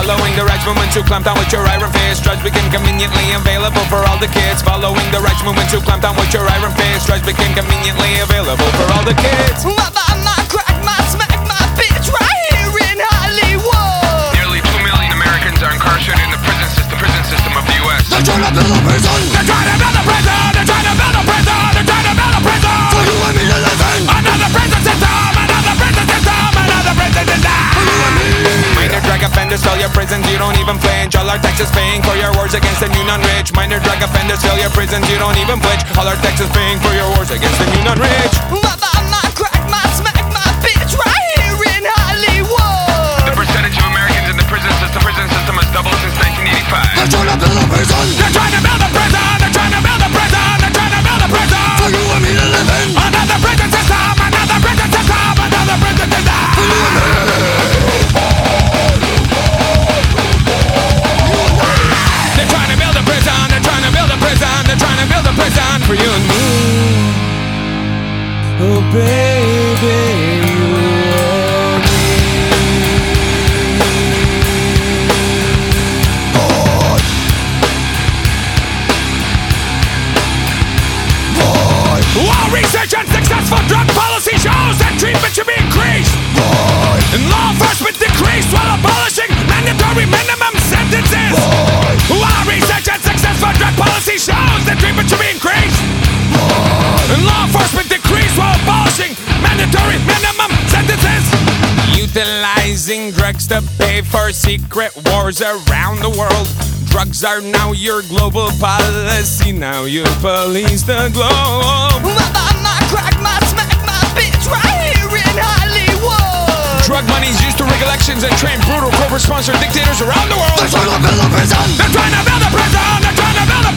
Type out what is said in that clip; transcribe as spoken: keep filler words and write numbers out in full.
Following the rights movement to clamp down with your iron fist. Drugs became conveniently available for all the kids. Following the rights movement to clamp down with your iron fist. Drugs became conveniently available for all the kids. My buy, my crack, my smack, my bitch right here in Hollywood. Nearly two million Americans are incarcerated in the prison system, prison system of the U S They're trying to build a prison. They're trying to build a prison. They're trying to build a prison. They're trying to build a prison For you and me to live in. Another prison system. Another prison system. Another prison system. For you and me. Minor drug offenders fill your prisons, you don't even flinch. All our taxes paying for your wars against the new non-rich. Minor drug offenders fill your prisons, you don't even flinch. All our taxes paying for your wars against the new non-rich. My buy, my crack, my smack, my bitch right here in Hollywood. The percentage of Americans in the prison system, prison system has doubled since nineteen eighty-five. They're trying to build a prison. They're trying to build a prison. They're trying to build a prison. They're trying to build a prison For you and me to live in. Another prison system. Another prison system. Another prison system. For you and me. They're trying to build a prison. They're trying to build a prison. They're trying to build a prison for you and me. Oh baby, you and me. Boy. Boy. While research on successful drug policy shows that treatment should be increased, Boy. and law enforcement decreased while abolishing mandatory minimum sentences. Boy. While research on successful drug policy shows that treatment should be increased, Boy. and law enforcement decreased while abolishing mandatory minimum sentences. Utilizing drugs to pay for secret wars around the world. Drugs are now your global policy. Now you police the globe. My buy, my crack, my smack, my bitch right here in Hollywood. Drug money is used to rig elections and train brutal corporate-sponsored dictators around the world. They're trying to build a prison. They're trying to build a prison. They're trying to build a